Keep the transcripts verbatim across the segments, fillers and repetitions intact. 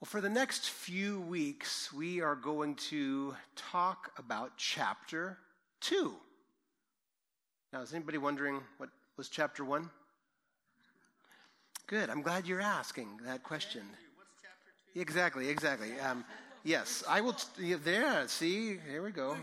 Well, for the next few weeks, we are going to talk about chapter two. Now, is anybody wondering what was chapter one? Good. I'm glad you're asking that question. What's chapter two? Exactly, exactly. Um, yes, I will. T- there, see, here we go.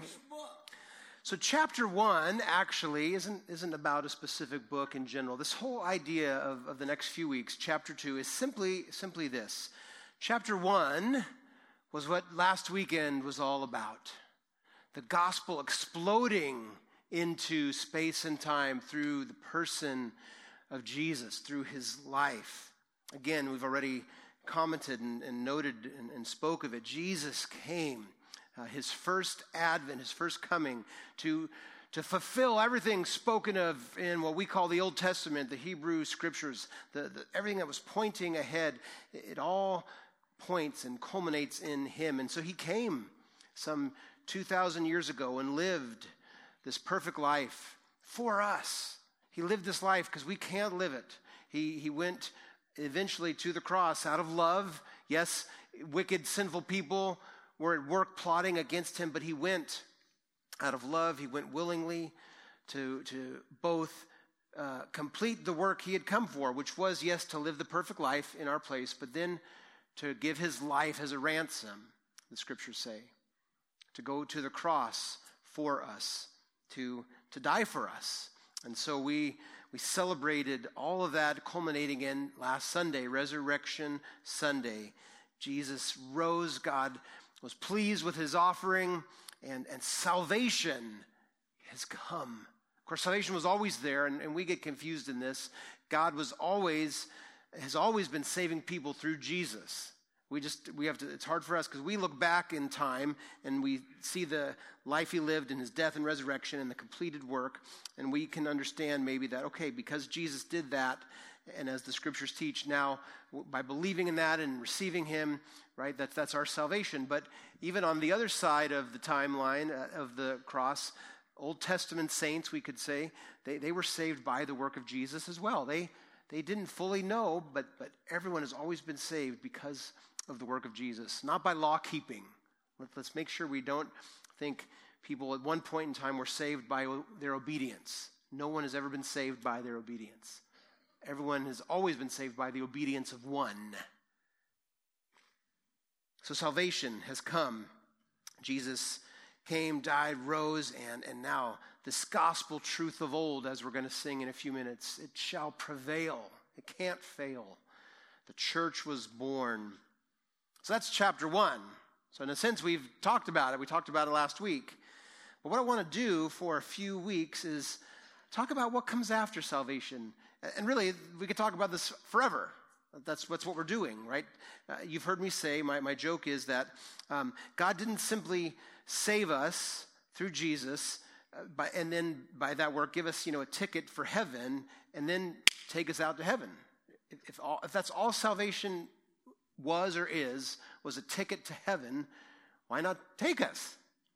So chapter one actually isn't isn't about a specific book in general. This whole idea of, of the next few weeks, chapter two, is simply simply this. Chapter one was what last weekend was all about. The gospel exploding into space and time through the person of Jesus, through his life. Again, we've already commented and, and noted and, and spoke of it. Jesus came, uh, his first advent, his first coming, to, to fulfill everything spoken of in what we call the Old Testament, the Hebrew scriptures, the, the, everything that was pointing ahead. It, it all points and culminates in him. And so he came some two thousand years ago and lived this perfect life for us. He lived this life because we can't live it. He, he went eventually to the cross out of love. Yes, wicked, sinful people were at work plotting against him, but he went out of love. He went willingly to, to both uh, complete the work he had come for, which was, yes, to live the perfect life in our place, but then to give his life as a ransom, the scriptures say, to go to the cross for us, to, to die for us. And so we we celebrated all of that, culminating in last Sunday, Resurrection Sunday. Jesus rose, God was pleased with his offering, and, and salvation has come. Of course, salvation was always there, and, and we get confused in this. God was always, has always been saving people through Jesus. We just, we have to, it's hard for us because we look back in time and we see the life he lived in his death and resurrection and the completed work. And we can understand maybe that, okay, because Jesus did that, and as the scriptures teach now, by believing in that and receiving him, right, that, that's our salvation. But even on the other side of the timeline uh, of the cross, Old Testament saints, we could say, they, they were saved by the work of Jesus as well. They, they didn't fully know, but, but everyone has always been saved because of the work of Jesus, not by law keeping. Let's make sure we don't think people at one point in time were saved by their obedience. No one has ever been saved by their obedience. Everyone has always been saved by the obedience of one. So salvation has come. Jesus came, died, rose, and, and now this gospel truth of old, as we're going to sing in a few minutes, it shall prevail. It can't fail. The church was born. So that's chapter one. So in a sense, we've talked about it. We talked about it last week. But what I want to do for a few weeks is talk about what comes after salvation. And really, we could talk about this forever. That's, that's what we're doing, right? Uh, you've heard me say, my, my joke is that um, God didn't simply save us through Jesus, uh, by, and then by that work give us, you know, a ticket for heaven, and then take us out to heaven. If, if, all, if that's all salvation was or is, was a ticket to heaven, why not take us?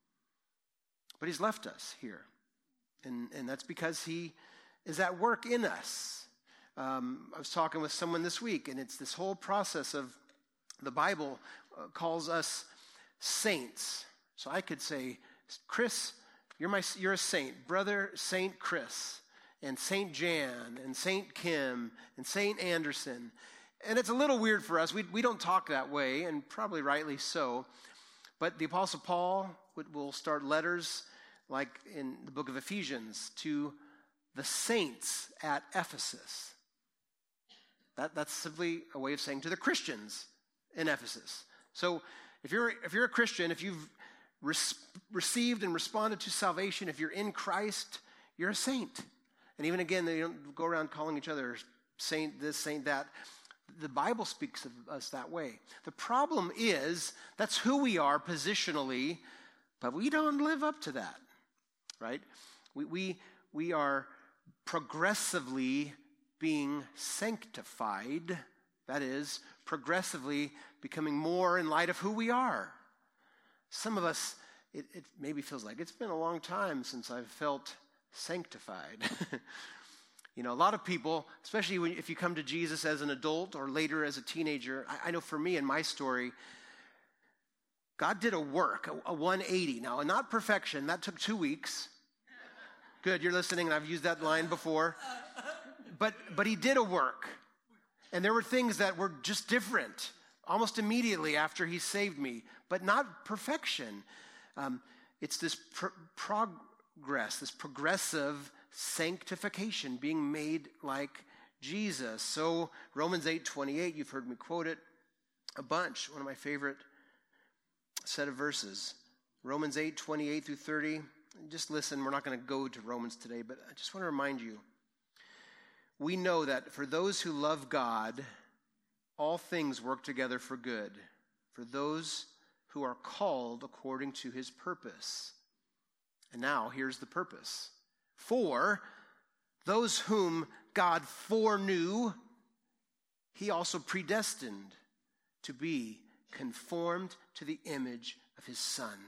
But he's left us here. And, and that's because he is at work in us. Um, I was talking with someone this week, and it's this whole process of the Bible uh, calls us saints. So I could say, Chris, you're my you're a saint. Brother Saint Chris, and Saint Jan, and Saint Kim, and Saint Anderson. And it's a little weird for us. We we don't talk that way, and probably rightly so. But the Apostle Paul would, will start letters like in the book of Ephesians to the saints at Ephesus. That, that's simply a way of saying to the Christians in Ephesus. So if you're if you're a Christian, if you've res- received and responded to salvation, if you're in Christ, you're a saint. And even again, they don't go around calling each other saint this, saint that. The Bible speaks of us that way. The problem is, that's who we are positionally, but we don't live up to that, right? We we we are progressively being sanctified, that is, progressively becoming more in light of who we are. Some of us, it, it maybe feels like it's been a long time since I've felt sanctified. You know, a lot of people, especially when, if you come to Jesus as an adult or later as a teenager, I, I know for me in my story, God did a work, a, a one eighty. Now, not perfection. That took two weeks. Good, you're listening, and I've used that line before. But but he did a work. And there were things that were just different almost immediately after he saved me, but not perfection. Um, it's this pro- progress, this progressive sanctification, being made like Jesus. So Romans eight twenty-eight, you've heard me quote it a bunch, one of my favorite set of verses. Romans eight twenty-eight through thirty. Just listen, we're not going to go to Romans today, but I just want to remind you, we know that for those who love God, all things work together for good, for those who are called according to his purpose. And now, here's the purpose. For those whom God foreknew, he also predestined to be conformed to the image of his Son,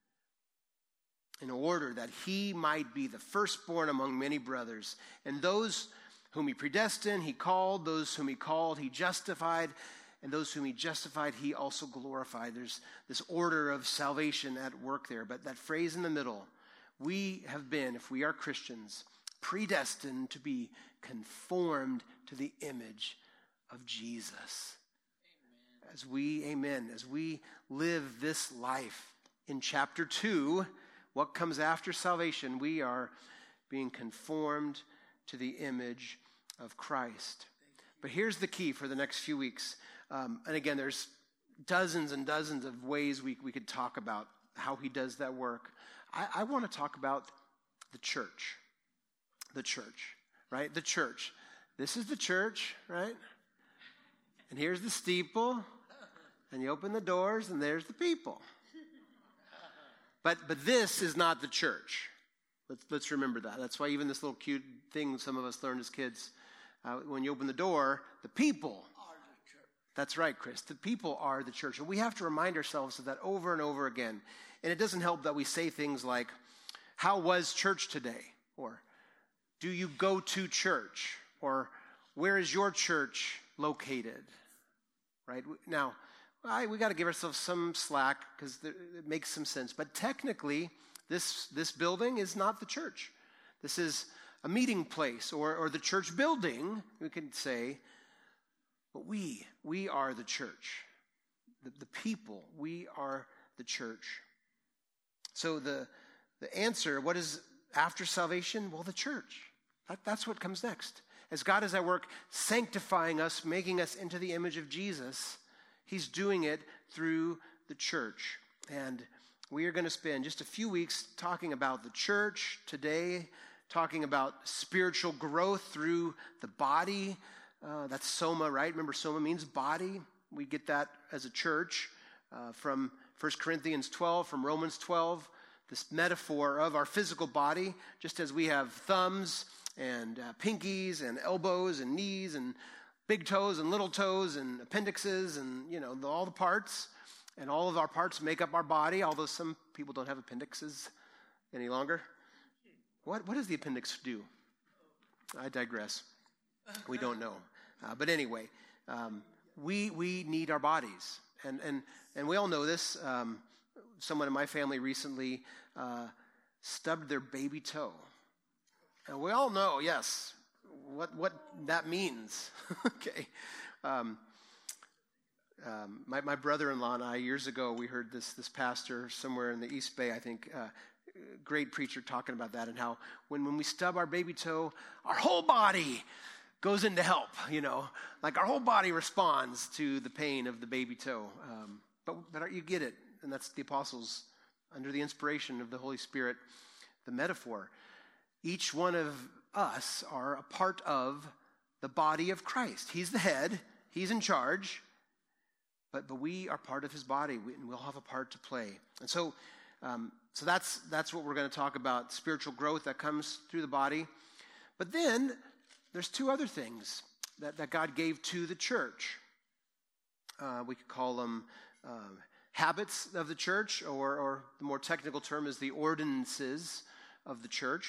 in order that he might be the firstborn among many brothers. And those whom he predestined, he called. Those whom he called, he justified. And those whom he justified, he also glorified. There's this order of salvation at work there. But that phrase in the middle, we have been, if we are Christians, predestined to be conformed to the image of Jesus. Amen. As we, amen, as we live this life in chapter two, what comes after salvation, we are being conformed to the image of Christ. But here's the key for the next few weeks. Um, and again, there's dozens and dozens of ways we, we could talk about how he does that work. I, I want to talk about the church. The church, right? The church. This is the church, right? And here's the steeple. And you open the doors, and there's the people. But but this is not the church. Let's let's remember that. That's why even this little cute thing some of us learned as kids, uh, when you open the door, the people are the church. That's right, Chris. The people are the church. And we have to remind ourselves of that over and over again. And it doesn't help that we say things like, how was church today? Or, do you go to church? Or, where is your church located? Right? Now, I, we got to give ourselves some slack because it makes some sense. But technically, this this building is not the church. This is a meeting place or, or the church building, we could say. But we, we are the church. The, the people, we are the church. So the, the answer, what is after salvation? Well, the church. That, that's what comes next. As God is at work sanctifying us, making us into the image of Jesus, he's doing it through the church. And we are going to spend just a few weeks talking about the church today, talking about spiritual growth through the body. Uh, that's soma, right? Remember, soma means body. We get that as a church uh, from First Corinthians twelve, from Romans twelve, this metaphor of our physical body, just as we have thumbs and uh, pinkies and elbows and knees and big toes and little toes and appendixes and, you know, the, all the parts. And all of our parts make up our body, although some people don't have appendixes any longer. What, what does the appendix do? I digress. We don't know. Uh, but anyway, um, we we need our bodies. And, and, and we all know this. Um, someone in my family recently uh, stubbed their baby toe. And we all know, yes, what what that means. Okay. Um, um, my, my brother-in-law and I, years ago, we heard this this pastor somewhere in the East Bay, I think, uh, great preacher talking about that and how when, when we stub our baby toe, our whole body goes in to help, you know. Like our whole body responds to the pain of the baby toe. Um, but, but you get it, and that's the apostles, under the inspiration of the Holy Spirit, the metaphor. Each one of us are a part of the body of Christ. He's the head. He's in charge. But but we are part of his body, we, and we'll have a part to play. And so um, so that's that's what we're going to talk about, spiritual growth that comes through the body. But then there's two other things that, that God gave to the church. Uh, we could call them uh, habits of the church, or, or the more technical term is the ordinances of the church.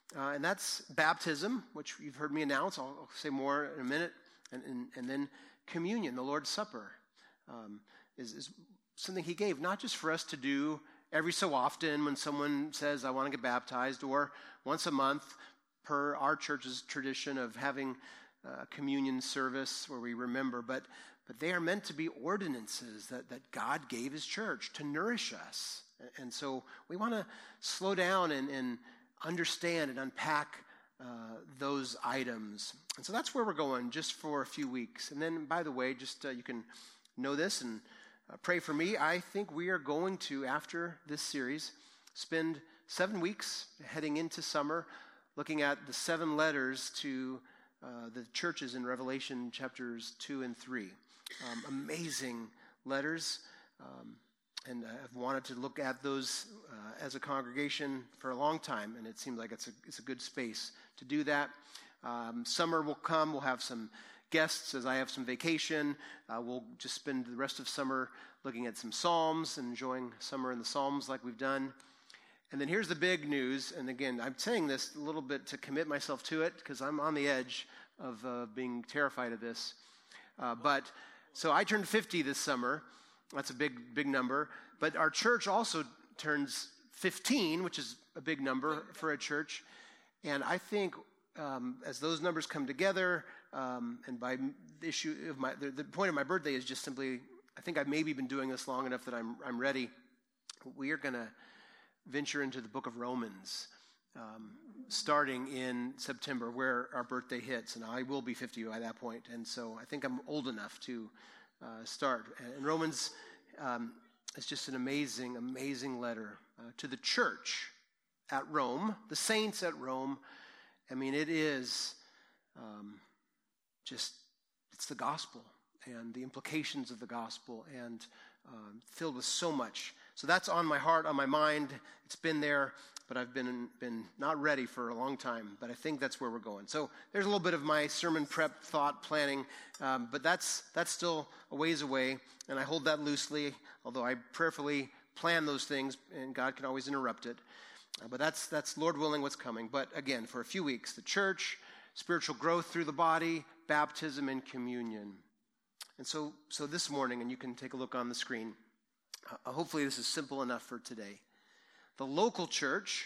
uh, and that's baptism, which you've heard me announce. I'll, I'll say more in a minute, and, and, and then communion, the Lord's Supper, um, is, is something he gave, not just for us to do every so often when someone says, I want to get baptized, or once a month per our church's tradition of having a communion service where we remember, but but they are meant to be ordinances that, that God gave his church to nourish us. And so we want to slow down and, and understand and unpack uh, those items. And so that's where we're going, just for a few weeks. And then, by the way, just uh, you can know this and uh, pray for me. I think we are going to, after this series, spend seven weeks heading into summer looking at the seven letters to uh, the churches in Revelation chapters two and three. Um, amazing letters, um, and I've wanted to look at those uh, as a congregation for a long time, and it seems like it's a, it's a good space to do that. Um, summer will come. We'll have some guests as I have some vacation. Uh, we'll just spend the rest of summer looking at some Psalms and enjoying summer in the Psalms like we've done. And then here's the big news, and again, I'm saying this a little bit to commit myself to it because I'm on the edge of uh, being terrified of this. Uh, but so I turned fifty this summer. That's a big, big number. But our church also turns fifteen, which is a big number for a church. And I think um, as those numbers come together, um, and by the issue of my, the, the point of my birthday is just simply, I think I've maybe been doing this long enough that I'm I'm ready. We are going to venture into the book of Romans, um, starting in September, where our birthday hits, and I will be fifty by that point, and so I think I'm old enough to uh, start. And Romans um, is just an amazing, amazing letter uh, to the church at Rome, the saints at Rome. I mean, it is um, just, it's the gospel and the implications of the gospel, and um, filled with so much. So that's on my heart, on my mind. It's been there, but I've been been not ready for a long time. But I think that's where we're going. So there's a little bit of my sermon prep, thought, planning, um, but that's that's still a ways away, and I hold that loosely, although I prayerfully plan those things, and God can always interrupt it. Uh, but that's, that's, Lord willing, what's coming. But again, for a few weeks, the church, spiritual growth through the body, baptism, and communion. And so, so this morning, and you can take a look on the screen, Uh, hopefully this is simple enough for today. The local church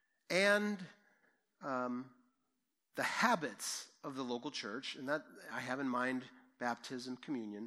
and um, the habits of the local church, and that I have in mind baptism, communion,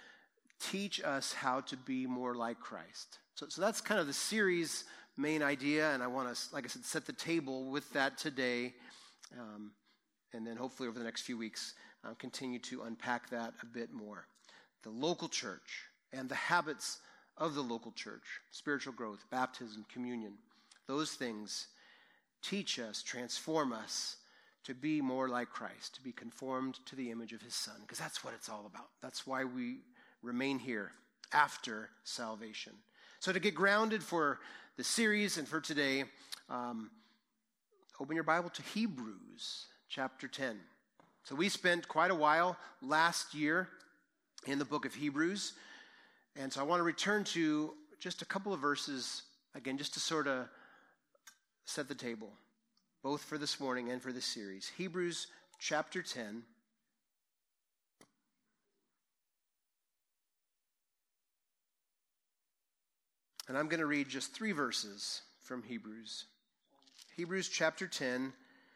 teach us how to be more like Christ. So, so that's kind of the series' main idea, and I want to, like I said, set the table with that today, um, and then hopefully over the next few weeks, uh, continue to unpack that a bit more. The local church and the habits of the local church, spiritual growth, baptism, communion, those things teach us, transform us to be more like Christ, to be conformed to the image of his Son, because that's what it's all about. That's why we remain here after salvation. So to get grounded for the series and for today, um, open your Bible to Hebrews chapter ten. So we spent quite a while last year in the book of Hebrews. And so I want to return to just a couple of verses, again, just to sort of set the table, both for this morning and for this series. Hebrews chapter ten. And I'm going to read just three verses from Hebrews. Hebrews chapter ten,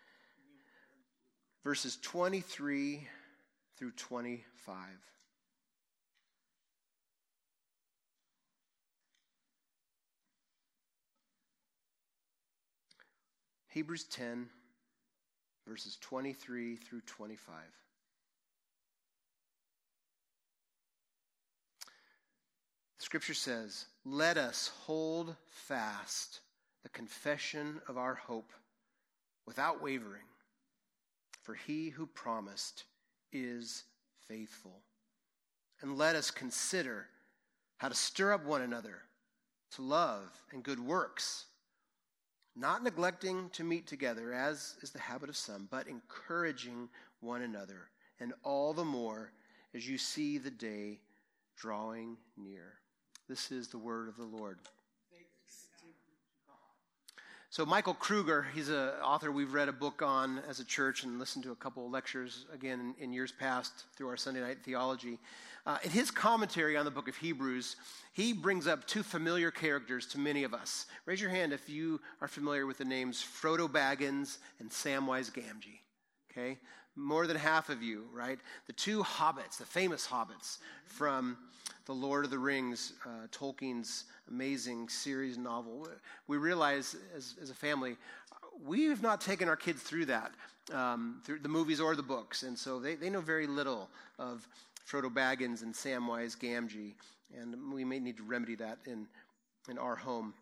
verses twenty-three through twenty-five. Hebrews ten, verses twenty-three through twenty-five. The scripture says, "Let us hold fast the confession of our hope without wavering, for he who promised is faithful. And let us consider how to stir up one another to love and good works, not neglecting to meet together, as is the habit of some, but encouraging one another, and all the more as you see the day drawing near." This is the word of the Lord. So Michael Kruger, he's an author we've read a book on as a church and listened to a couple of lectures, again, in, in years past through our Sunday night theology. Uh, in his commentary on the book of Hebrews, he brings up two familiar characters to many of us. Raise your hand if you are familiar with the names Frodo Baggins and Samwise Gamgee. Okay? More than half of you, right? The two hobbits, the famous hobbits from The Lord of the Rings, uh, Tolkien's amazing series novel. We realize as, as a family, we have not taken our kids through that, um, through the movies or the books. And so they, they know very little of Frodo Baggins and Samwise Gamgee. And we may need to remedy that in, in our home.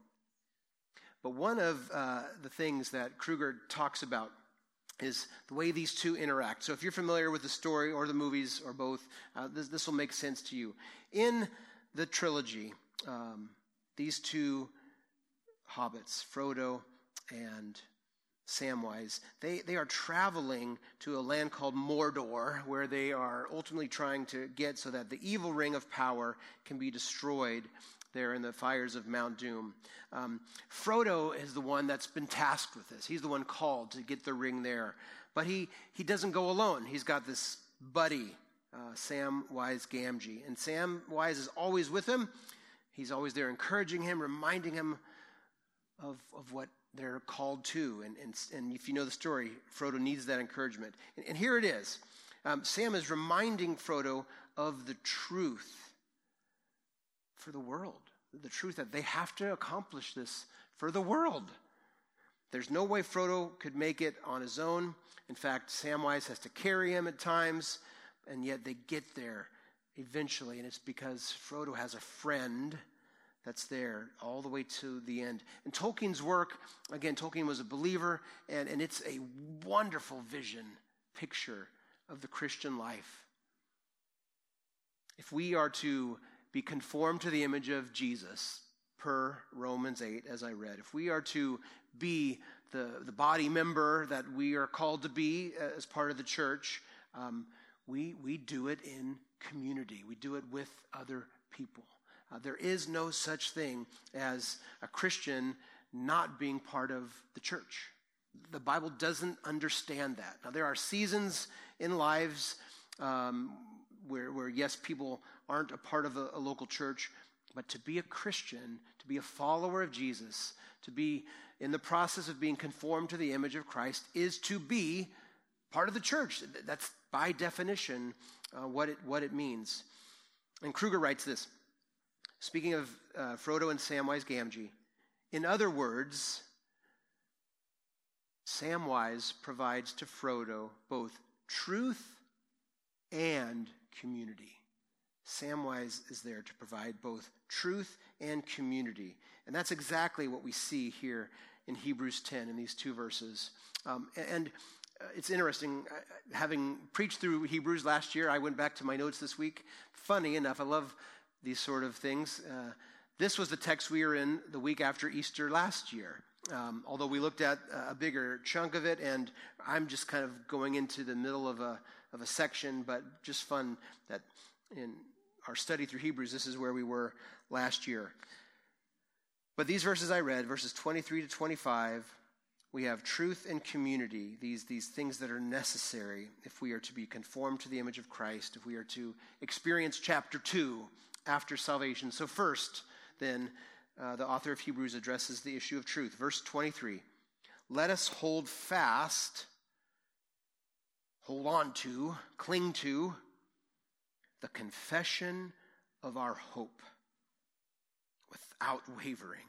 But one of uh, the things that Kruger talks about is the way these two interact. So if you're familiar with the story or the movies or both, uh, this, this will make sense to you. In the trilogy, um, these two hobbits, Frodo and Samwise, they, they are traveling to a land called Mordor, where they are ultimately trying to get so that the evil ring of power can be destroyed there in the fires of Mount Doom. Um, Frodo is the one that's been tasked with this. He's the one called to get the ring there. But he, he doesn't go alone. He's got this buddy, uh, Samwise Gamgee. And Samwise is always with him. He's always there encouraging him, reminding him of, of what they're called to. And, and, and if you know the story, Frodo needs that encouragement. And, and here it is. Um, Sam is reminding Frodo of the truth for the world, the truth that they have to accomplish this for the world. There's no way Frodo could make it on his own. In fact, Samwise has to carry him at times, and yet they get there eventually, and it's because Frodo has a friend that's there all the way to the end. And Tolkien's work, again, Tolkien was a believer, and, and it's a wonderful vision, picture of the Christian life. If we are to be conformed to the image of Jesus, per Romans eight, as I read. If we are to be the, the body member that we are called to be as part of the church, um, we, we do it in community. We do it with other people. Uh, there is no such thing as a Christian not being part of the church. The Bible doesn't understand that. Now, there are seasons in lives um, where, where, yes, people aren't a part of a, a local church, but to be a Christian, to be a follower of Jesus, to be in the process of being conformed to the image of Christ is to be part of the church. That's by definition uh, what it what it means. And Kruger writes this, speaking of uh, Frodo and Samwise Gamgee, in other words, Samwise provides to Frodo both truth and community. Samwise is there to provide both truth and community. And that's exactly what we see here in Hebrews ten in these two verses. Um, and uh, it's interesting, uh, having preached through Hebrews last year, I went back to my notes this week. Funny enough, I love these sort of things. Uh, this was the text we were in the week after Easter last year. Um, although we looked at a bigger chunk of it, and I'm just kind of going into the middle of a of a section, but just fun that in our study through Hebrews, this is where we were last year. But these verses I read, verses twenty-three to twenty-five, we have truth and community, these, these things that are necessary if we are to be conformed to the image of Christ, if we are to experience chapter two after salvation. So first, then, uh, the author of Hebrews addresses the issue of truth. Verse twenty-three, let us hold fast, hold on to, cling to, the confession of our hope without wavering.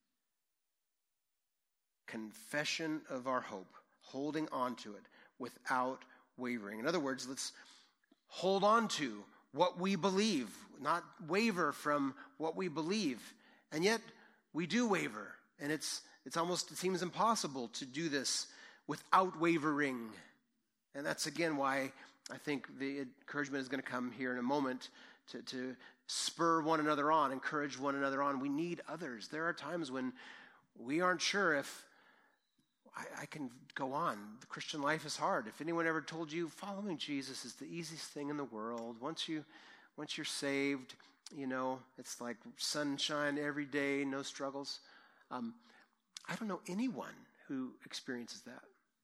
Confession of our hope, holding on to it without wavering. In other words, let's hold on to what we believe, not waver from what we believe. And yet we do waver, and it's it's almost, it seems impossible to do this without wavering. And that's again why I think the encouragement is going to come here in a moment to, to spur one another on, encourage one another on. We need others. There are times when we aren't sure if I, I can go on. The Christian life is hard. If anyone ever told you following Jesus is the easiest thing in the world, once you once you're saved, you know, it's like sunshine every day, no struggles. Um, I don't know anyone who experiences that.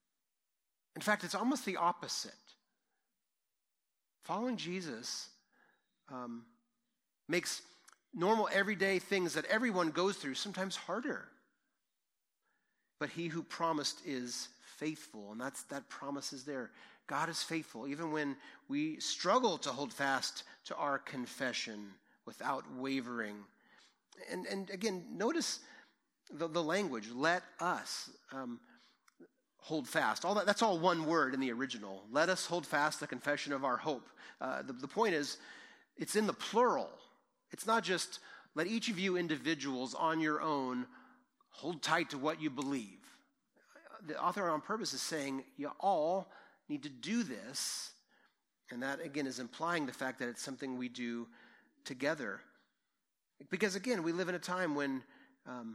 In fact, it's almost the opposite. Following Jesus um, makes normal, everyday things that everyone goes through sometimes harder. But he who promised is faithful, and that's that promise is there. God is faithful, even when we struggle to hold fast to our confession without wavering. And, and again, notice the, the language, let us um, hold fast. All that, that's all one word in the original. Let us hold fast the confession of our hope. Uh, the, the point is, it's in the plural. It's not just let each of you individuals on your own hold tight to what you believe. The author on purpose is saying you all need to do this, and that again is implying the fact that it's something we do together. Because again, we live in a time when um,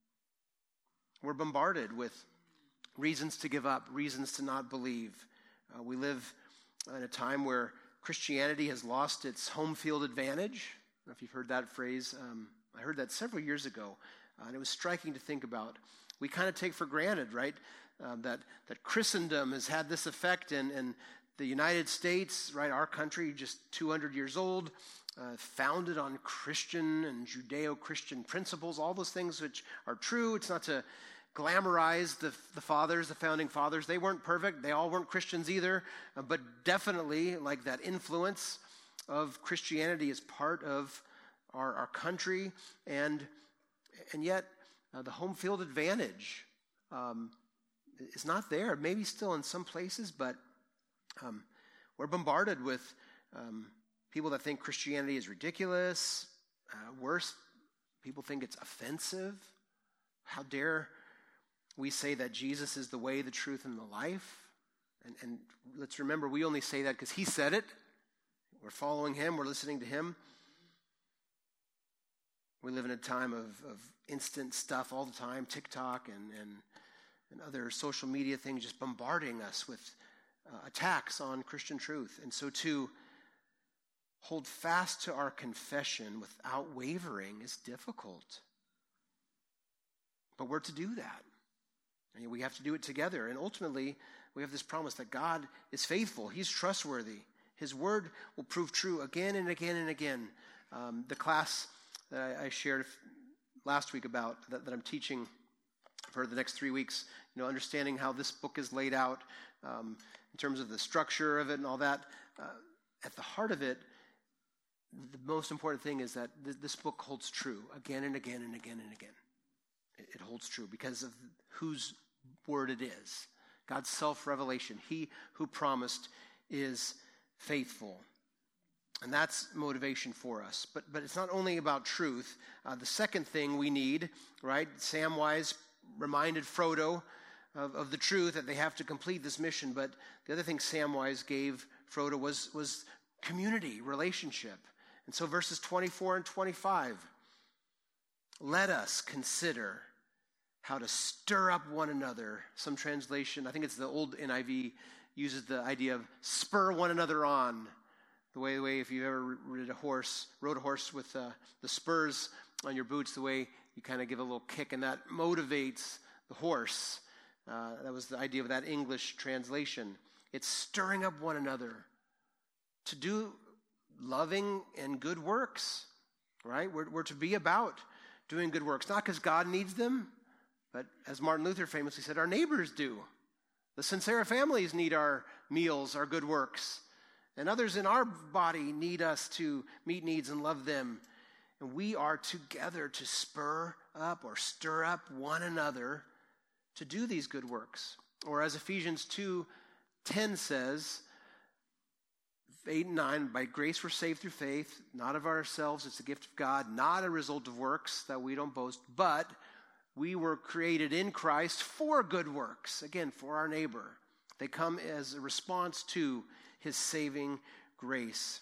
we're bombarded with reasons to give up, reasons to not believe. Uh, we live in a time where Christianity has lost its home field advantage. I don't know if you've heard that phrase. Um, I heard that several years ago, uh, and it was striking to think about. We kind of take for granted, right, um, that that Christendom has had this effect, and, and the United States, right, our country, just two hundred years old, uh, founded on Christian and Judeo-Christian principles, all those things which are true. It's not to glamorize the, the fathers, the founding fathers. They weren't perfect. They all weren't Christians either, uh, but definitely like that influence of Christianity is part of our, our country, and and yet uh, the home field advantage um, is not there. Maybe still in some places, but um, we're bombarded with um, people that think Christianity is ridiculous. Uh, worse, people think it's offensive. How dare we say that Jesus is the way, the truth, and the life? And, and let's remember, we only say that because he said it. We're following him. We're listening to him. We live in a time of, of instant stuff all the time, TikTok and, and, and other social media things just bombarding us with uh, attacks on Christian truth. And so to hold fast to our confession without wavering is difficult. But we're to do that. And we have to do it together. And ultimately, we have this promise that God is faithful. He's trustworthy. His word will prove true again and again and again. Um, the class that I, I shared last week about, that, that I'm teaching for the next three weeks, you know, understanding how this book is laid out um, in terms of the structure of it and all that. Uh, at the heart of it, the most important thing is that th- this book holds true again and again and again and again. It, it holds true because of whose word it is. God's self-revelation. He who promised is faithful. And that's motivation for us. But but it's not only about truth. Uh, the second thing we need, right? Samwise reminded Frodo of, of the truth that they have to complete this mission. But the other thing Samwise gave Frodo was, was community, relationship. And so verses twenty-four and twenty-five. Let us consider how to stir up one another. Some translation, I think it's the old N I V, uses the idea of spur one another on. The way, the way if you've ever ridden a horse, rode a horse with uh, the spurs on your boots, the way you kind of give a little kick, and that motivates the horse. Uh, that was the idea of that English translation. It's stirring up one another to do loving and good works, right? We're, we're to be about doing good works, not because God needs them, but as Martin Luther famously said, our neighbors do. The Sincera families need our meals, our good works. And others in our body need us to meet needs and love them. And we are together to spur up or stir up one another to do these good works. Or as Ephesians two ten says, eight and nine, by grace we're saved through faith, not of ourselves, it's the gift of God, not a result of works that we don't boast, but we were created in Christ for good works, again, for our neighbor. They come as a response to his saving grace.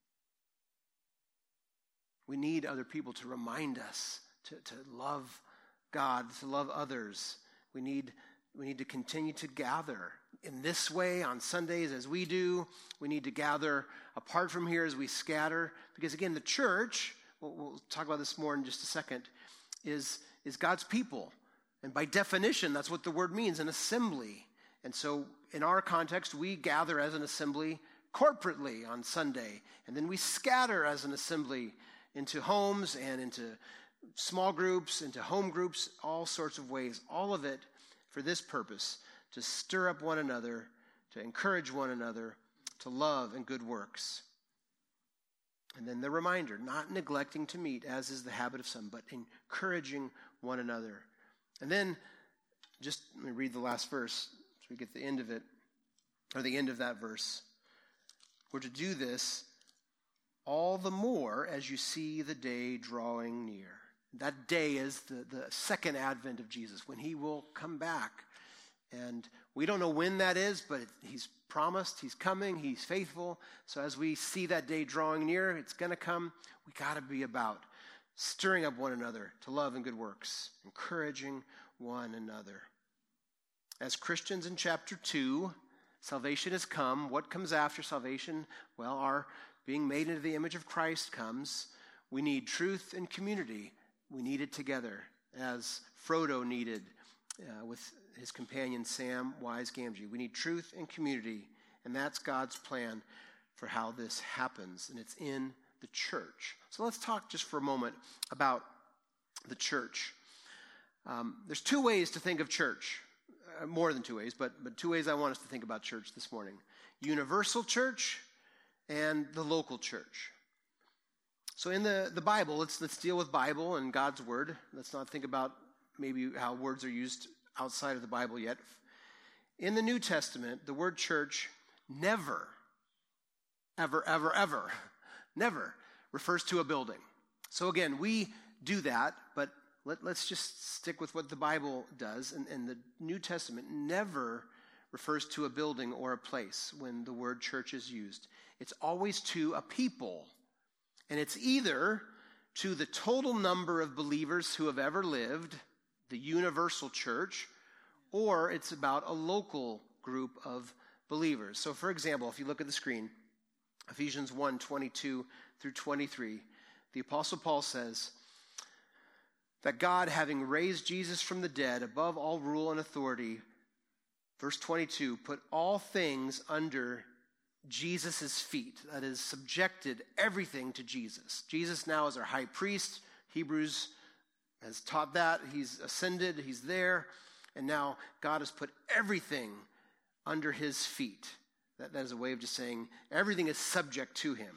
We need other people to remind us to, to love God, to love others. We need, we need to continue to gather in this way on Sundays as we do. We need to gather apart from here as we scatter. Because again, the church, we'll, we'll talk about this more in just a second, is, is God's people. And by definition, that's what the word means, an assembly. And so in our context, we gather as an assembly corporately on Sunday. And then we scatter as an assembly into homes and into small groups, into home groups, all sorts of ways. All of it for this purpose, to stir up one another, to encourage one another, to love and good works. And then the reminder, not neglecting to meet, as is the habit of some, but encouraging one another. And then, just let me read the last verse so we get the end of it, or the end of that verse. We're to do this all the more as you see the day drawing near. That day is the, the second advent of Jesus, when he will come back. And we don't know when that is, but he's promised, he's coming, he's faithful. So as we see that day drawing near, it's going to come. We got to be about stirring up one another to love and good works, encouraging one another. As Christians in chapter two, salvation has come. What comes after salvation? Well, our being made into the image of Christ comes. We need truth and community. We need it together, as Frodo needed uh, with his companion Sam Wise Gamgee. We need truth and community, and that's God's plan for how this happens, and it's in the church. So let's talk just for a moment about the church. Um, there's two ways to think of church, uh, more than two ways, but, but two ways I want us to think about church this morning. Universal church and the local church. So in the, the Bible, let's let's deal with Bible and God's word. Let's not think about maybe how words are used outside of the Bible yet. In the New Testament, the word church never, ever, ever, ever, never refers to a building. So again, we do that, but let, let's just stick with what the Bible does. And, and the New Testament never refers to a building or a place when the word church is used. It's always to a people. And it's either to the total number of believers who have ever lived, the universal church, or it's about a local group of believers. So for example, if you look at the screen, Ephesians one, twenty-two through twenty-three, the Apostle Paul says that God, having raised Jesus from the dead above all rule and authority, verse twenty-two, put all things under Jesus' feet. That is, subjected everything to Jesus. Jesus now is our high priest. Hebrews has taught that. He's ascended. He's there. And now God has put everything under his feet. That, that is a way of just saying everything is subject to him.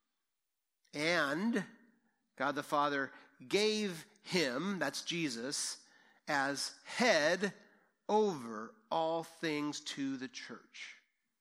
And God the Father gave him, that's Jesus, as head over all things to the church.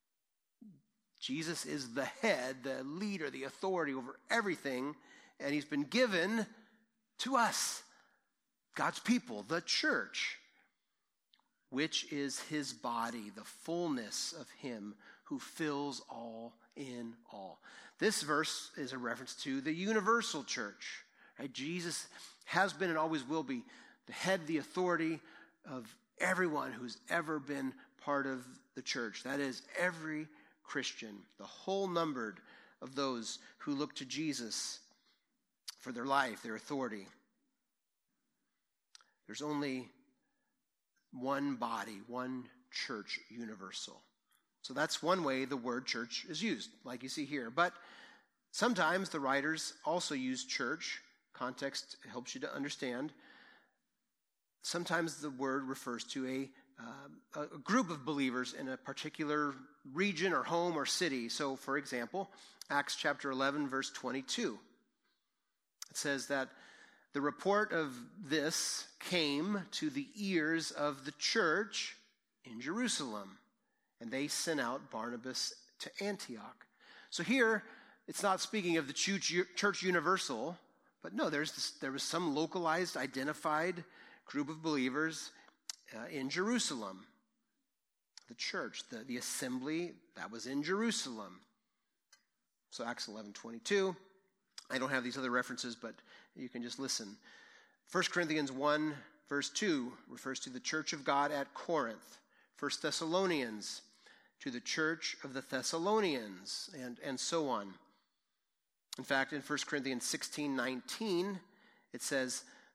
Jesus is the head, the leader, the authority over everything, and he's been given to us, God's people, the church, which is his body, the fullness of him who fills all in all. This verse is a reference to the universal church. Right? Jesus has been and always will be the head, the authority of everyone who's ever been part of the church. That is, every Christian, the whole numbered of those who look to Jesus for their life, their authority. There's only one body, one church universal. So that's one way the word church is used, like you see here. But sometimes the writers also use church. Context helps you to understand. Sometimes the word refers to a Uh, a group of believers in a particular region or home or city. So, for example, Acts chapter eleven, verse twenty-two. It says that the report of this came to the ears of the church in Jerusalem, and they sent out Barnabas to Antioch. So here, it's not speaking of the church universal, but no, there's this, there was some localized, identified group of believers Uh, in Jerusalem. The church, the, the assembly, that was in Jerusalem. So Acts eleven twenty-two. I don't have these other references, but you can just listen. First Corinthians one, verse two, refers to the church of God at Corinth. First Thessalonians, to the church of the Thessalonians, and, and so on. In fact, in First Corinthians sixteen nineteen, it says,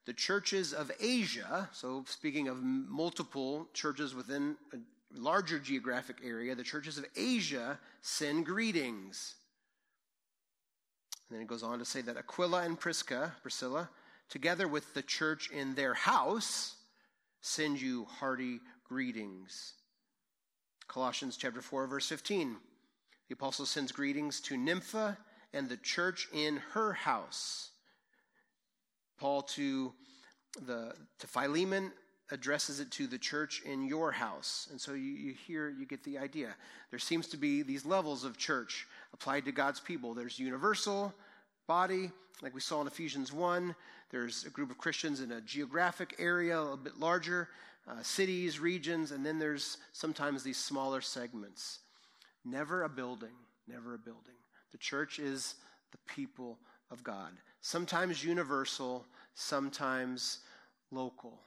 the churches of Asia, so speaking of multiple churches within a larger geographic area, the churches of Asia send greetings. And then it goes on to say that Aquila and Prisca, Priscilla, together with the church in their house, send you hearty greetings. Colossians chapter four, verse fifteen. The apostle sends greetings to Nympha and the church in her house. Paul to the to Philemon addresses it to the church in your house. And so you, you hear, you get the idea. There seems to be these levels of church applied to God's people. There's universal body, like we saw in Ephesians one. There's a group of Christians in a geographic area, a little bit larger, uh, cities, regions, and then there's sometimes these smaller segments. Never a building, never a building. The church is the people of God. Sometimes universal, sometimes local.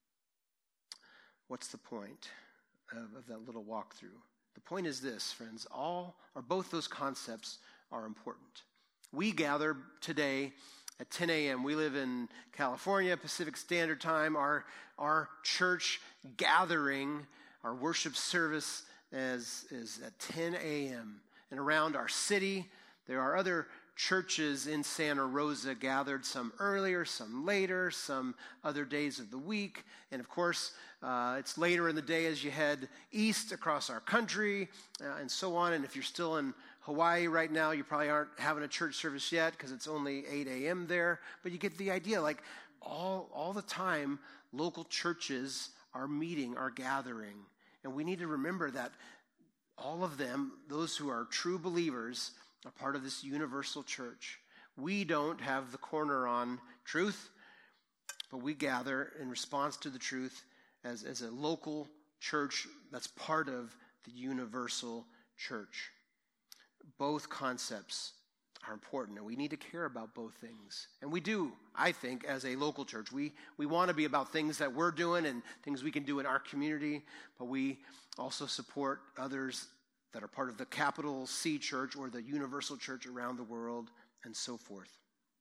What's the point of, of that little walkthrough? The point is this, friends. All or both those concepts are important. We gather today at ten a.m. We live in California, Pacific Standard Time. Our, our church gathering, our worship service is, is at ten a.m. And around our city, there are other churches in Santa Rosa gathered, some earlier, some later, some other days of the week. And of course, uh, it's later in the day as you head east across our country uh, and so on. And if you're still in Hawaii right now, you probably aren't having a church service yet because it's only eight a.m. there. But you get the idea, like all, all the time, local churches are meeting, are gathering. And we need to remember that all of them, those who are true believers, are part of this universal church. We don't have the corner on truth, but we gather in response to the truth as, as a local church that's part of the universal church. Both concepts are important, and we need to care about both things. And we do, I think, as a local church. We, we want to be about things that we're doing and things we can do in our community, but we also support others that are part of the capital C church or the universal church around the world and so forth.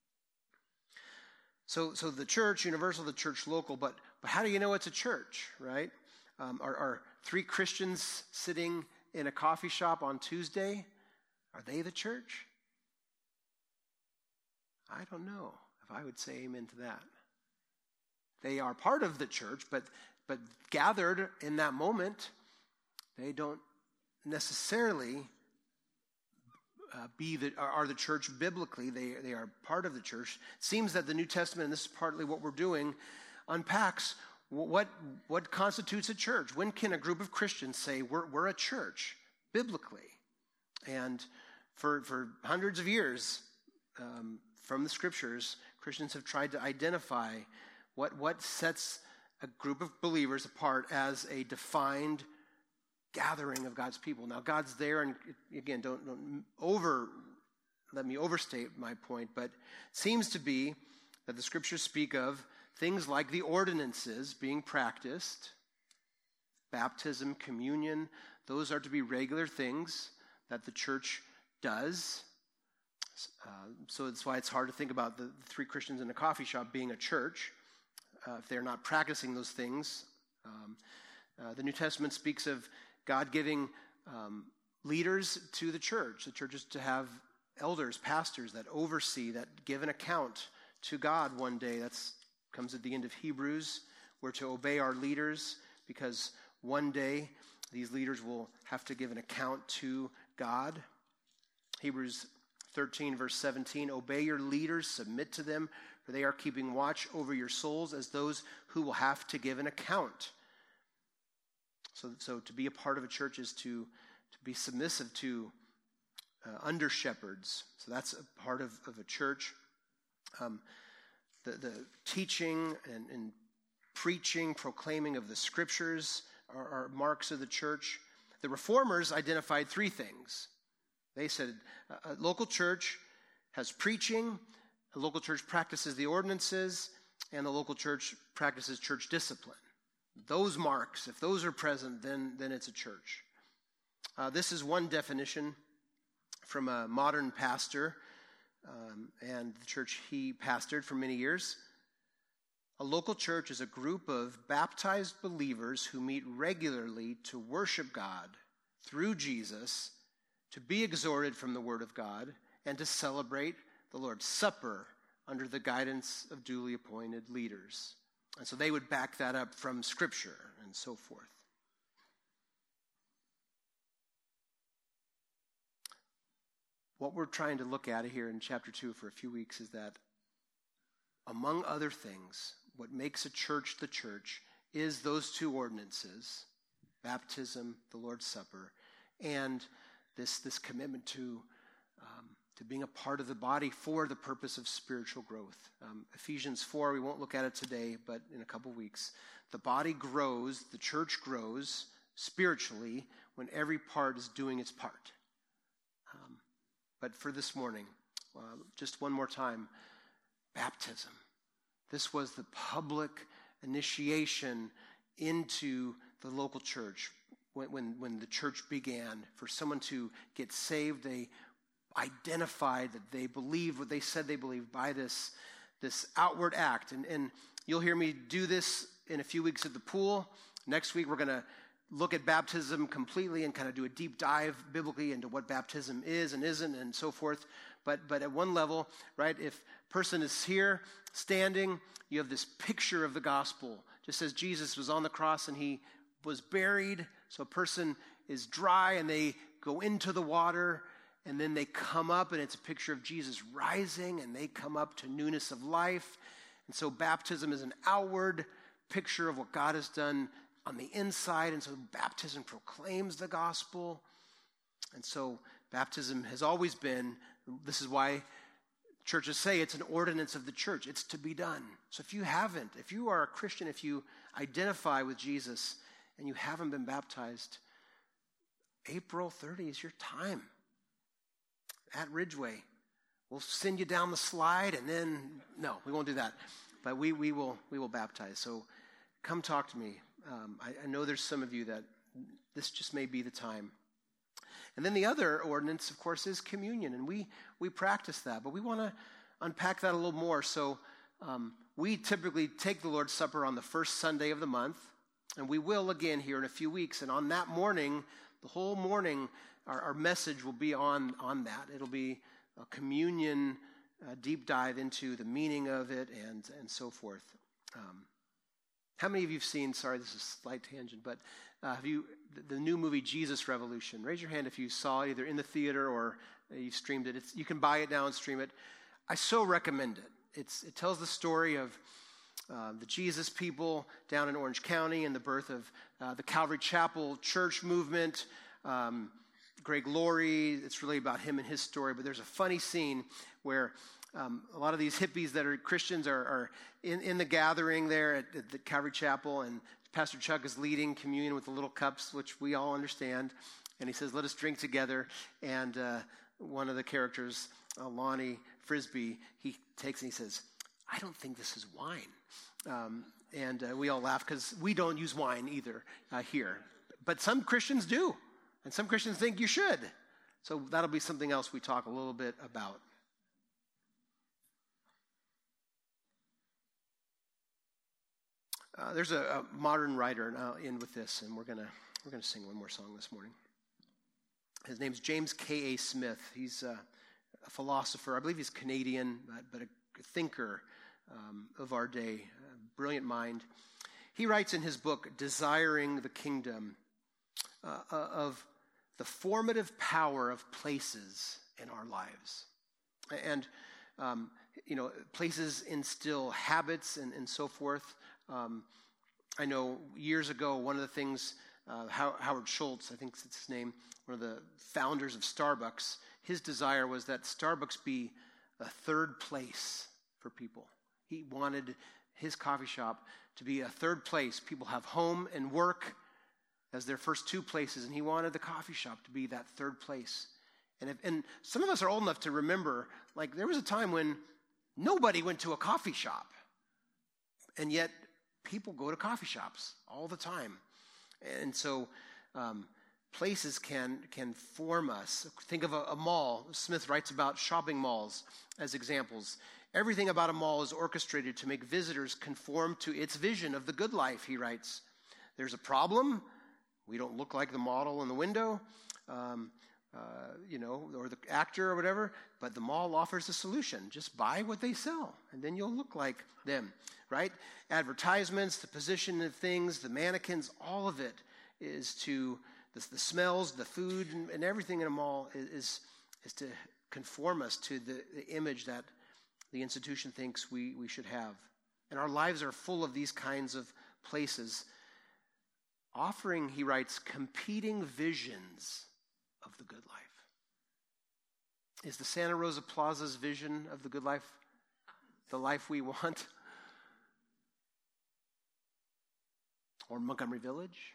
So so the church, universal, the church local, but, but how do you know it's a church, right? Um, are, are three Christians sitting in a coffee shop on Tuesday, are they the church? I don't know if I would say amen to that. They are part of the church, but but gathered in that moment, they don't necessarily uh, be the, are the church biblically. They, they are part of the church. It seems that the New Testament, and this is partly what we're doing, unpacks what, what constitutes a church. When can a group of Christians say we're, we're a church biblically? And for, for hundreds of years, um, from the scriptures, Christians have tried to identify what, what sets a group of believers apart as a defined gathering of God's people. Now, God's there, and again, don't, don't over, let me overstate my point, but it seems to be that the scriptures speak of things like the ordinances being practiced, baptism, communion. Those are to be regular things that the church does. Uh, so that's why it's hard to think about the, the three Christians in a coffee shop being a church uh, if they're not practicing those things. Um, uh, the New Testament speaks of God giving um, leaders to the church. The church is to have elders, pastors that oversee, that give an account to God one day. That comes at the end of Hebrews. We're to obey our leaders because one day these leaders will have to give an account to God. Hebrews thirteen, verse seventeen, obey your leaders, submit to them, for they are keeping watch over your souls as those who will have to give an account. So, so to be a part of a church is to, to be submissive to uh, under shepherds. So that's a part of, of a church. Um, the, the teaching and, and preaching, proclaiming of the scriptures are, are marks of the church. The reformers identified three things. They said a local church has preaching, a local church practices the ordinances, and the local church practices church discipline. Those marks, if those are present, then, then it's a church. Uh, this is one definition from a modern pastor um, and the church he pastored for many years. A local church is a group of baptized believers who meet regularly to worship God through Jesus, to be exhorted from the Word of God, and to celebrate the Lord's Supper under the guidance of duly appointed leaders. And so they would back that up from Scripture and so forth. What we're trying to look at here in chapter two for a few weeks is that, among other things, what makes a church the church is those two ordinances, baptism, the Lord's Supper, and this, this commitment to, um, to being a part of the body for the purpose of spiritual growth. Um, Ephesians four, we won't look at it today, but in a couple weeks. The body grows, the church grows spiritually when every part is doing its part. Um, but for this morning, uh, just one more time, baptism. This was the public initiation into the local church. When, when, when the church began, for someone to get saved, they identified that they believed what they said they believed by this, this outward act. And, and you'll hear me do this in a few weeks at the pool. Next week, we're going to look at baptism completely and kind of do a deep dive biblically into what baptism is and isn't and so forth. But, but at one level, right, if a person is here standing, you have this picture of the gospel. Just as Jesus was on the cross and he was buried, so a person is dry and they go into the water and then they come up and it's a picture of Jesus rising and they come up to newness of life. And so baptism is an outward picture of what God has done on the inside. And so baptism proclaims the gospel. And so baptism has always been, this is why churches say it's an ordinance of the church. It's to be done. So if you haven't, if you are a Christian, if you identify with Jesus and you haven't been baptized, April thirtieth is your time at Ridgeway. We'll send you down the slide and then, no, we won't do that. But we, we will we will baptize. So come talk to me. Um, I, I know there's some of you that this just may be the time. And then the other ordinance, of course, is communion. And we, we practice that. But we want to unpack that a little more. So um, we typically take the Lord's Supper on the first Sunday of the month. And we will again here in a few weeks. And on that morning, the whole morning, our, our message will be on, on that. It'll be a communion uh, deep dive into the meaning of it and, and so forth. Um, how many of you have seen, sorry, this is a slight tangent, but uh, have you, the, the new movie Jesus Revolution? Raise your hand if you saw it either in the theater or uh, you streamed it. It's, you can buy it now and stream it. I so recommend it. It's, it tells the story of Uh, the Jesus people down in Orange County and the birth of uh, the Calvary Chapel church movement. Um, Greg Laurie, it's really about him and his story. But there's a funny scene where um, a lot of these hippies that are Christians are, are in, in the gathering there at, at the Calvary Chapel. And Pastor Chuck is leading communion with the little cups, which we all understand. And he says, let us drink together. And uh, one of the characters, uh, Lonnie Frisbee, he takes and he says, I don't think this is wine. Um, and uh, we all laugh because we don't use wine either uh, here. But some Christians do. And some Christians think you should. So that'll be something else we talk a little bit about. Uh, there's a, a modern writer, and I'll end with this, and we're gonna we're gonna sing one more song this morning. His name's James K A Smith. He's uh, a philosopher. I believe he's Canadian, but, but a thinker um, of our day. A brilliant mind. He writes in his book, Desiring the Kingdom, uh, uh, of the formative power of places in our lives. And, um, you know, places instill habits and, and so forth. Um, I know years ago, one of the things, uh, Howard Schultz, I think it's his name, one of the founders of Starbucks, his desire was that Starbucks be a third place for people. He wanted his coffee shop to be a third place. People have home and work as their first two places, and he wanted the coffee shop to be that third place. And, if, and some of us are old enough to remember, like, there was a time when nobody went to a coffee shop, and yet people go to coffee shops all the time. And so um, places can can form us. Think of a, a mall. Smith writes about shopping malls as examples. Everything about a mall is orchestrated to make visitors conform to its vision of the good life, he writes. There's a problem. We don't look like the model in the window, um, uh, you know, or the actor or whatever, but the mall offers a solution. Just buy what they sell, and then you'll look like them, right? Advertisements, the position of things, the mannequins, all of it is to, the, the smells, the food, and, and everything in a mall is, is to conform us to the, the image that the institution thinks we, we should have. And our lives are full of these kinds of places, offering, he writes, competing visions of the good life. Is the Santa Rosa Plaza's vision of the good life the life we want? Or Montgomery Village?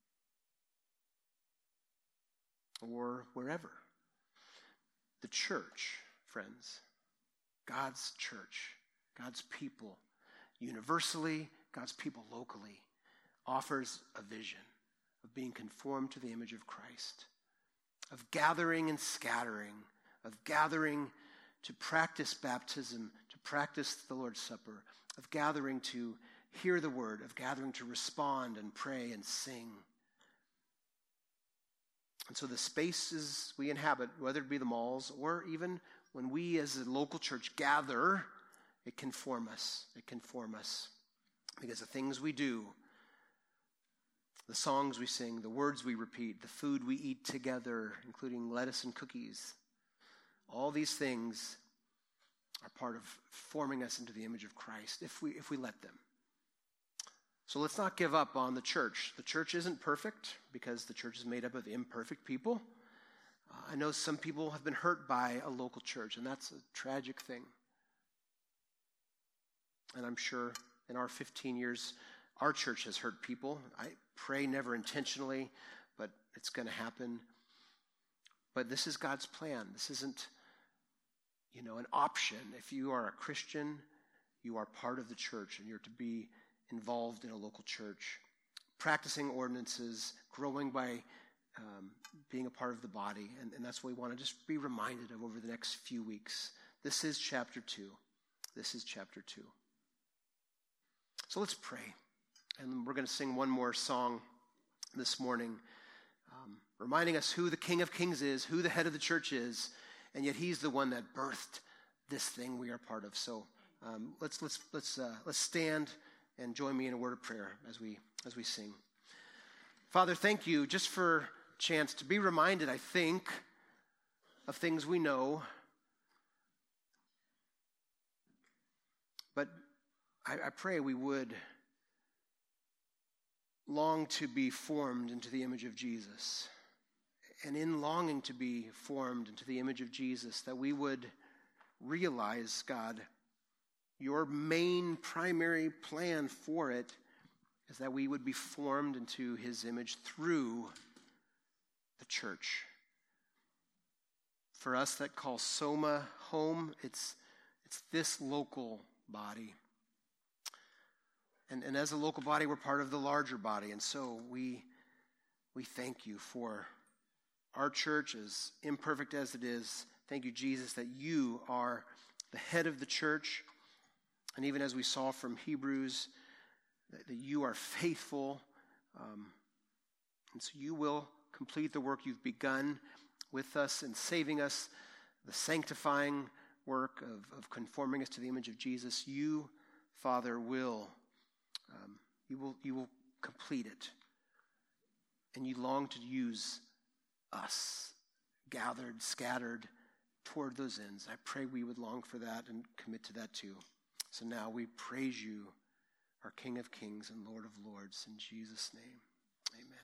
Or wherever? The church, friends, God's church, God's people, universally, God's people locally, offers a vision of being conformed to the image of Christ, of gathering and scattering, of gathering to practice baptism, to practice the Lord's Supper, of gathering to hear the word, of gathering to respond and pray and sing. And so the spaces we inhabit, whether it be the malls or even when we as a local church gather, it can form us. It can form us. Because the things we do, the songs we sing, the words we repeat, the food we eat together, including lettuce and cookies, all these things are part of forming us into the image of Christ if we if we let them. So let's not give up on the church. The church isn't perfect because the church is made up of imperfect people. Uh, I know some people have been hurt by a local church, and that's a tragic thing. And I'm sure in our fifteen years, our church has hurt people. I pray never intentionally, but it's going to happen. But this is God's plan. This isn't, you know, an option. If you are a Christian, you are part of the church, and you're to be involved in a local church, practicing ordinances, growing by um, being a part of the body. And, and that's what we want to just be reminded of over the next few weeks. This is chapter two. This is chapter two. So let's pray. And we're going to sing one more song this morning, um, reminding us who the King of Kings is, who the head of the church is, and yet he's the one that birthed this thing we are part of. So um, let's let's let's uh, let's stand and join me in a word of prayer as we as we sing. Father, thank you just for a chance to be reminded, I think, of things we know, but I, I pray we would long to be formed into the image of Jesus. And in longing to be formed into the image of Jesus, that we would realize, God, your main primary plan for it is that we would be formed into his image through the church. For us that call Soma home, it's, it's this local body. And, and as a local body, we're part of the larger body. And so we we thank you for our church, as imperfect as it is. Thank you, Jesus, that you are the head of the church. And even as we saw from Hebrews, that, that you are faithful. Um, and so you will complete the work you've begun with us in saving us, the sanctifying work of, of conforming us to the image of Jesus. You, Father, will Um, you will you will complete it. And you long to use us, gathered, scattered, toward those ends. I pray we would long for that and commit to that too. So now we praise you, our King of Kings and Lord of Lords, in Jesus' name. Amen.